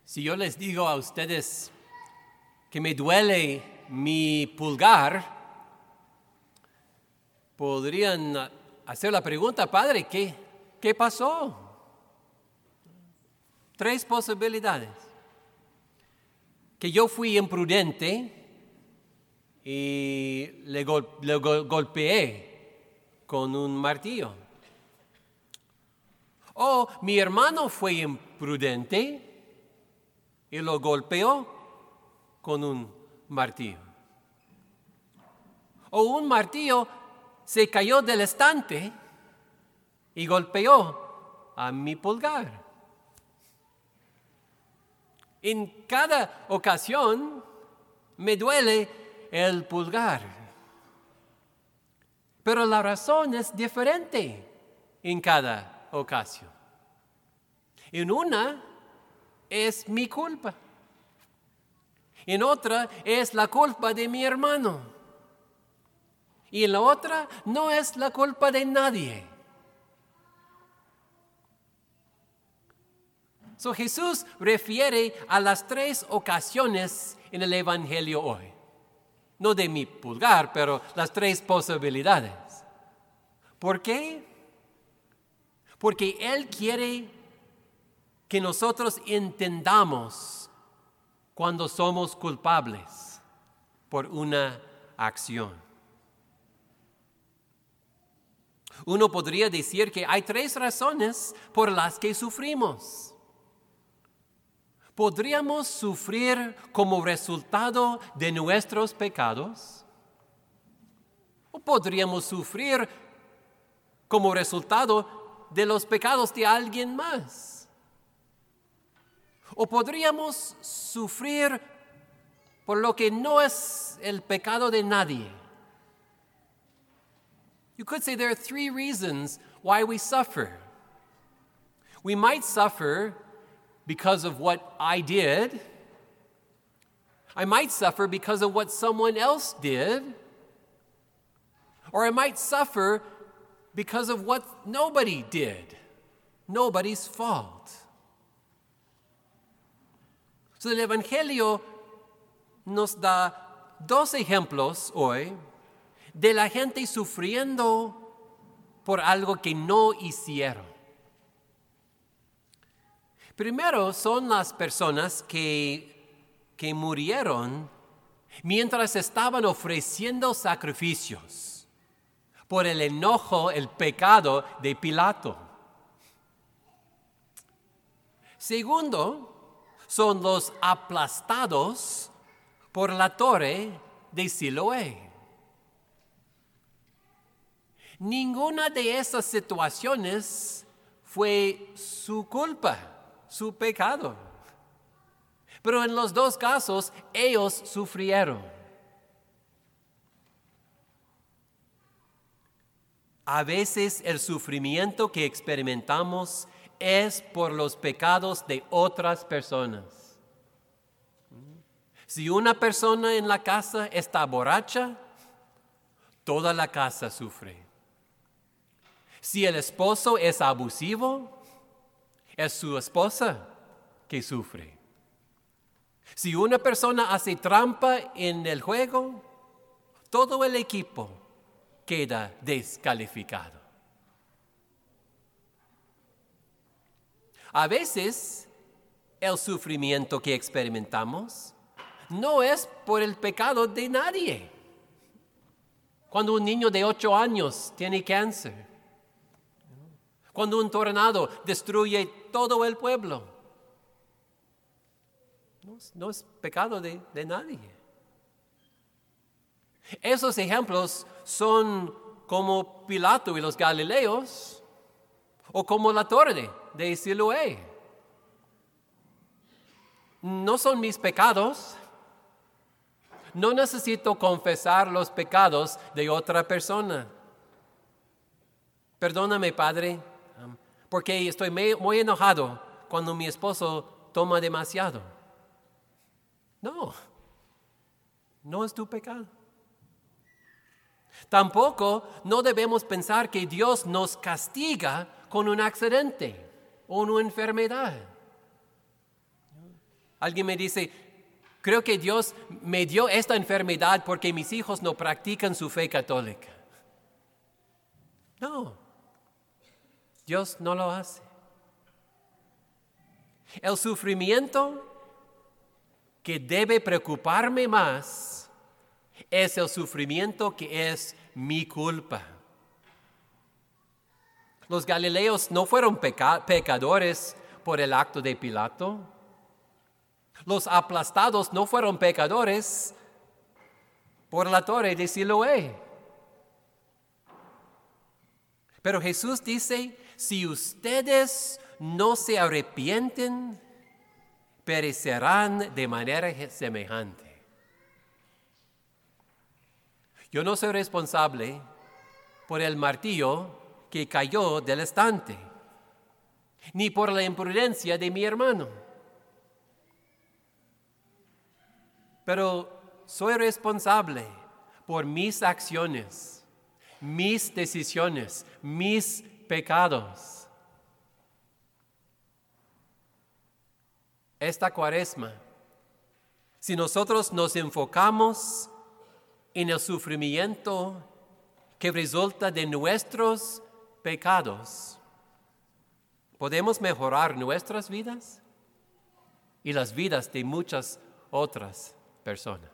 Si yo les digo a ustedes que me duele mi pulgar, podrían hacer la pregunta, Padre, ¿qué pasó? 3 posibilidades. Que yo fui imprudente y le golpeé con un martillo. O mi hermano fue imprudente y lo golpeó con un martillo. O un martillo se cayó del estante y golpeó a mi pulgar. En cada ocasión me duele el pulgar. Pero la razón es diferente en cada ocasión. En una es mi culpa. En otra es la culpa de mi hermano. Y en la otra no es la culpa de nadie. So, Jesús refiere a las 3 ocasiones en el Evangelio hoy. No de mi pulgar, pero las 3 posibilidades. ¿Por qué? Porque Él quiere que nosotros entendamos cuando somos culpables por una acción. Uno podría decir que hay 3 razones por las que sufrimos. ¿Podríamos sufrir como resultado de nuestros pecados? ¿O podríamos sufrir como resultado de los pecados de alguien más? ¿O podríamos sufrir por lo que no es el pecado de nadie? You could say there are 3 reasons why we suffer. We might suffer because of what I did. I might suffer because of what someone else did. Or I might suffer because of what nobody did. Nobody's fault. So el Evangelio nos da 2 ejemplos hoy de la gente sufriendo por algo que no hicieron. Primero son las personas que murieron mientras estaban ofreciendo sacrificios por el enojo, el pecado de Pilato. Segundo, son los aplastados por la torre de Siloé. Ninguna de esas situaciones fue su culpa, su pecado. Pero en los 2 casos, ellos sufrieron. A veces el sufrimiento que experimentamos es por los pecados de otras personas. Si una persona en la casa está borracha, toda la casa sufre. Si el esposo es abusivo, es su esposa que sufre. Si una persona hace trampa en el juego, todo el equipo queda descalificado. A veces, el sufrimiento que experimentamos no es por el pecado de nadie. Cuando un niño de 8 años tiene cáncer, cuando un tornado destruye todo el pueblo, no es pecado de nadie. Esos ejemplos son como Pilato y los Galileos, o como la torre de Siloé. No son mis pecados. No necesito confesar los pecados de otra persona. Perdóname, Padre, porque estoy muy enojado cuando mi esposo toma demasiado. No es tu pecado. Tampoco no debemos pensar que Dios nos castiga con un accidente o una enfermedad. Alguien me dice, creo que Dios me dio esta enfermedad porque mis hijos no practican su fe católica. No, Dios no lo hace. El sufrimiento que debe preocuparme más es el sufrimiento que es mi culpa. Los galileos no fueron pecadores por el acto de Pilato. Los aplastados no fueron pecadores por la torre de Siloé. Pero Jesús dice, si ustedes no se arrepienten, perecerán de manera semejante. Yo no soy responsable por el martillo que cayó del estante, ni por la imprudencia de mi hermano. Pero soy responsable por mis acciones, mis decisiones, mis pecados. Esta Cuaresma, si nosotros nos enfocamos en el sufrimiento que resulta de nuestros pecados, podemos mejorar nuestras vidas y las vidas de muchas otras personas.